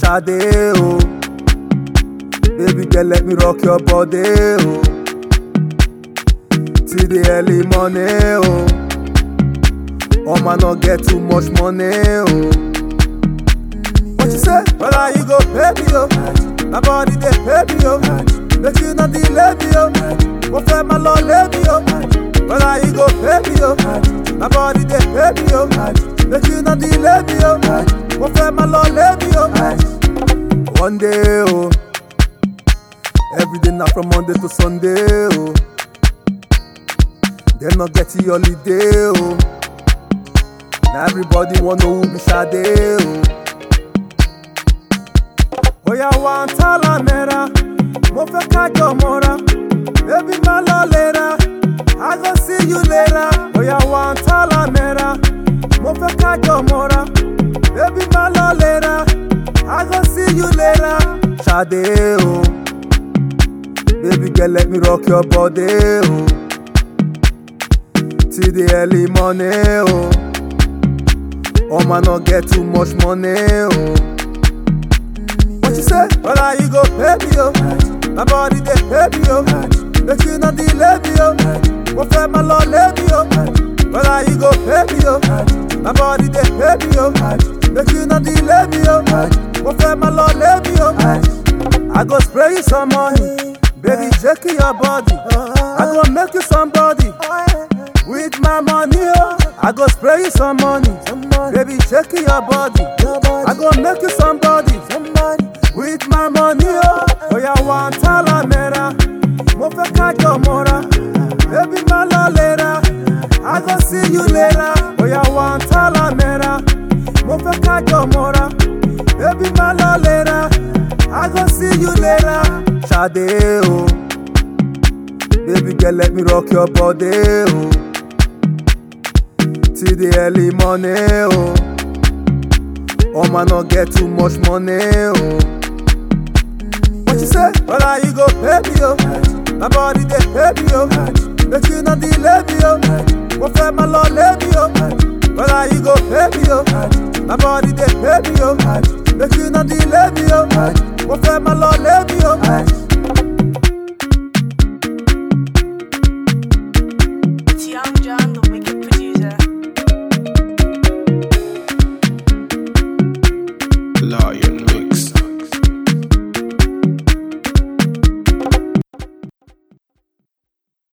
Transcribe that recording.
Sade, oh. Baby girl, let me rock your body, oh. Till the early morning, oh. Oh man, not get too much money, oh. What you say? Well, you go pay me, oh. My body they pay me, oh. Make you not delay me, oh. What for my lord lady, oh. Well, you go pay me, oh. My body they pay me, oh. Make you not delay me, oh. What for my lord lady, oh. One day, oh. Every day now from Monday to Sunday, oh. They not get the holiday, oh. Now everybody wanna who be Sade, oh. Oh yeah, one talamera, mo fe kajo mora. Baby my love later, I go see you later. Oh yeah, one talamera, mo fe kajo mora. Baby my love later, I go see you later. Sade, oh. Baby girl, let me rock your body, oh. Till the early morning, oh. Oh man, not get too much money, oh. What you say? Well, you go pay me, oh. My body they pay me, oh. Make you not delay me, oh. What for my lord lady, oh. Well, you go pay me, oh. My body they pay me, oh. Make you not delay me, oh. What for my lord lady, oh. I go spray you some money, baby, shake your body. I go make you somebody with my money, oh. I go spray you some money, baby, shake your body. I go make you somebody with my money, oh. Oh yeah, one talamera, mo fe kajo mora. Baby, my love later, I go see you later. Oh yeah, one talamera, mo fe kajo mora. Baby, my love later, I go see you later. Sade, oh. Baby girl, let me rock your body, oh. Till the early morning, oh. Oh man, not get too much money, oh. What you say? Well, you go pay me, oh. My body they pay me, oh. Make you not delay me, oh. What for my lord lady, oh. Well, you go pay me, oh. My body they pay me, oh. Make you not delay me, oh. What for my lord